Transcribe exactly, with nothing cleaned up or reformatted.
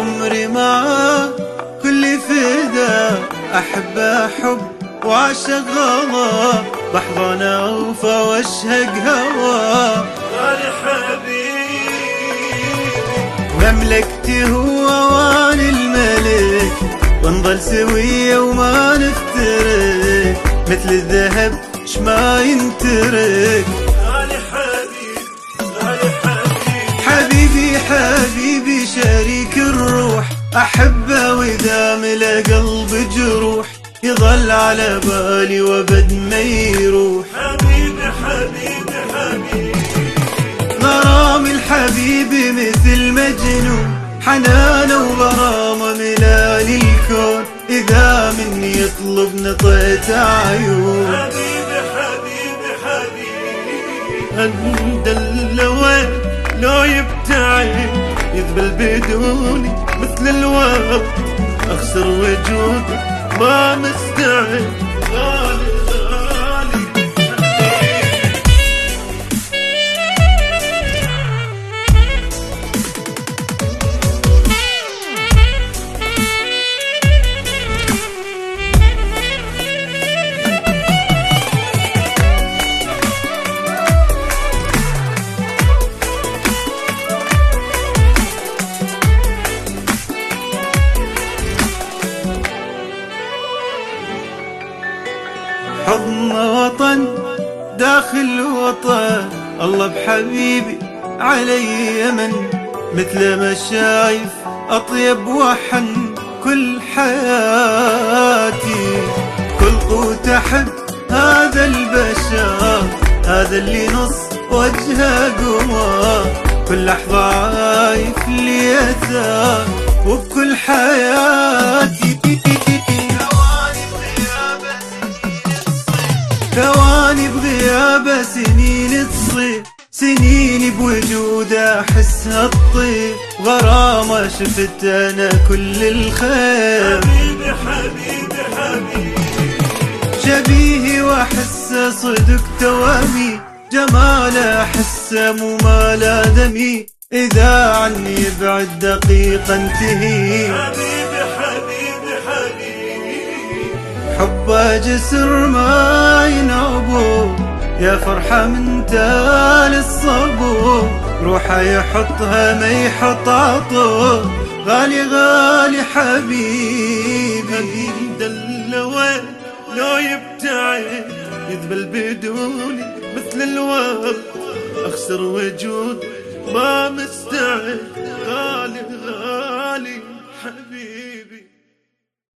عمري معاه كل فدا، أحبه حب وعشق غلا، بحضن أوفى واشهق هوا. غالي حبيبي مملكتي هو وانا الملك، ونظل سوية وما نفترق، مثل الذهب ش ما ينترك. غالي حبيبي غالي حبيبي حبيبي حبيبي شريك الروح، أحبه وإذا ملا قلب جروح، يظل على بالي وابد ما يروح. حبيبي حبيبي حبيبي غرام الحبيب مثل مجنون، حنانه وغرامه ملال الكون، إذا مني يطلب نطيت عيون. حبيبي حبيبي حبيبي عند اللوين لو يبتعد، يذبل بدوني مثل الورد، أخسر وجودك ما مستعد. غالي غالي حضن وطن داخل وطن، الله بحبيبي علي من، مثل ما شايف أطيب وحن كل حياتي. كل قوت أحب هذا البشر، هذا اللي نص وجهه قمر، كل لحظة عايف ليته وبكل حياتي. ثواني بغيابه سنين تصير، سنين بوجوده احسها تطير، غرامه شفت انا كل الخير. حبيبي حبيبي حبيبي شبيهي واحسه صدق توامي، جماله احسه مو مال ادمي، اذا عني يبعد دقيقه انتهي. حبيبي حبيبي حبيبي حبه جسر ما ينعبو، يا فرحة من تال الصبو، روحه يحطها ما يحط عطو. غالي غالي حبيبي دلوين لو يبتعد، يذبل بدوني مثل الورد، أخسر وجود ما مستعد.